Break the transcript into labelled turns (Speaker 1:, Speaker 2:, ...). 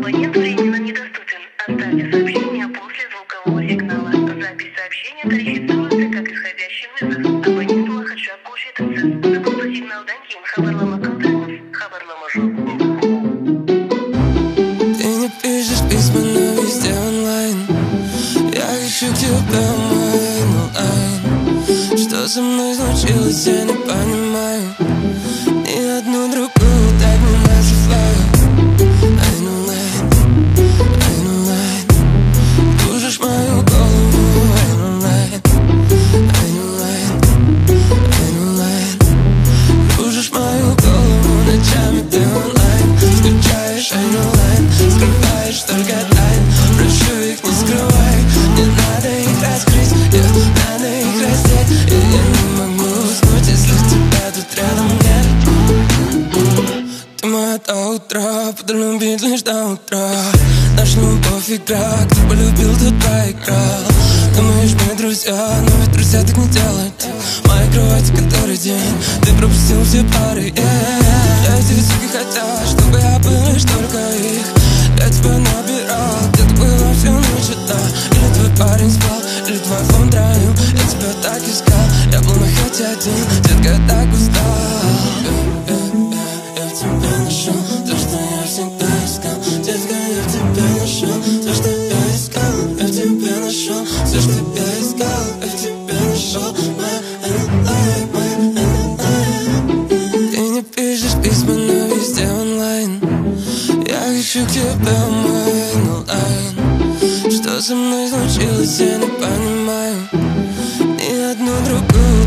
Speaker 1: Абонент временно недоступен. Оставьте сообщение после звукового сигнала. Запись сообщения тарифицируется как исходящий вызов. Абонент уахатша кушетинсіз. Sıkıntı signaldan кейін хабарлама қалдырыңыз. Хабарлама жоқ.
Speaker 2: Ты не пишешь письма, но везде онлайн. Я ищу к тебе онлайн. Что со мной случилось, я не понимаю. Ни одну другую так не называю. Душишь мою голову, душишь мою голову, ночами ты онлайн. Скучаешь, скрываешь только тайн. Прошу их не скрывай, не надо их раскрыть, надо их раздеть. Я не могу уснуть, если тебя тут рядом нет. Ты моя до утра, буду любить лишь до утра. Наша любовь игра, кто полюбил, тот проиграл. Думаешь, мы друзья, но ведь друзья так не делают. В моей кровати который день, ты пропустил все пары, Эти суки хотят, чтобы я был лишь только их. Я тебя набирал, где ты была всю ночь одна. Или твой парень спал, или твой фон троил. Я тебя так искал, я был на хате один. Детка, я так устал. Я в тебе нашел то, что я всегда искал. Детка, я в тебе нашел то, что я искал. Я в тебе нашел все, что я искал. Я в тебе нашел Ты не пишешь письма, но везде онлайн. Я хочу к тебе онлайн. Что со мной случилось, я не понимаю. Ни одну другую